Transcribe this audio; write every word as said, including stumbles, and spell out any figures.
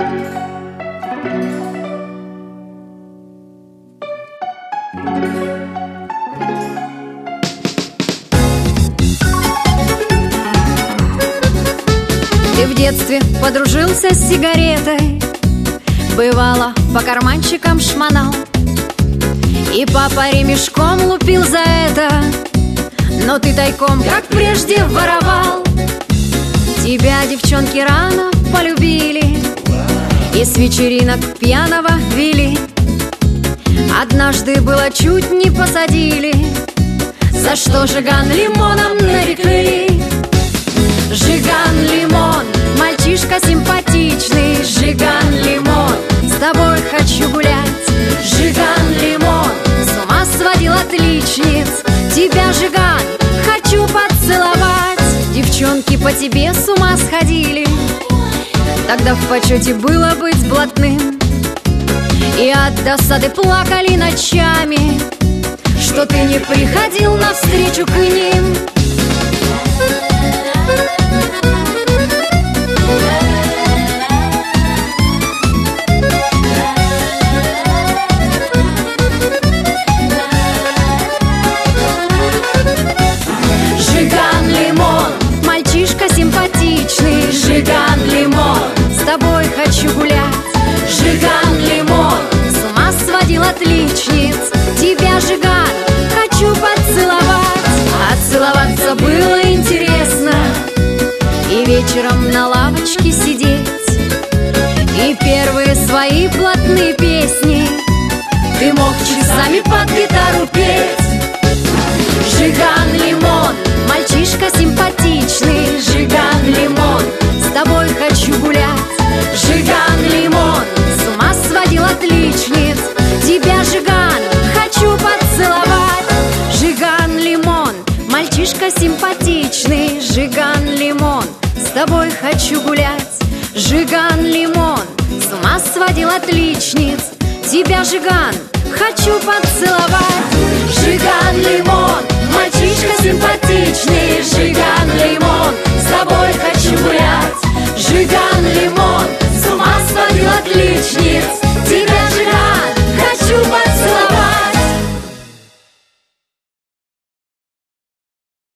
Ты в детстве подружился с сигаретой, бывало, по карманчикам шмонал, и папа ремешком лупил за это, но ты тайком, как прежде, воровал. Тебя девчонки рано полюбили и с вечеринок пьяного вели. Однажды было чуть не посадили, за что Жиган лимоном нарекли. Жиган Лимон, мальчишка симпатичный, Жиган Лимон, с тобой хочу гулять. Жиган Лимон, с ума сводил отличниц, тебя, Жиган, хочу поцеловать. Девчонки по тебе с ума сходили, тогда в почете было быть блатным, и от досады плакали ночами, что ты не приходил навстречу к ним. Жиган Лимон, мальчишка симпатичный, Жиган Лимон, с тобой хочу гулять. Жиган Лимон, с ума сводил отличниц, тебя, Жиган, хочу поцеловать. А целоваться было интересно, и вечером на лавочке сидеть, и первые свои блатные песни ты мог часами под гитару петь. Жиган Лимон, мальчишка симпатичный, Жиган Лимон, с тобой хочу гулять. Жиган Лимон, с ума сводил отличниц, тебя, Жиган, хочу поцеловать. Жиган Лимон, мальчишка симпатичный, Жиган Лимон, с тобой хочу гулять. Жиган Лимон, с ума сводил отличниц, тебя, Жиган, хочу поцеловать. Жиган Лимон, мальчишка симпатичный, Жиган Лимон, с тобой хочу гулять. Жиган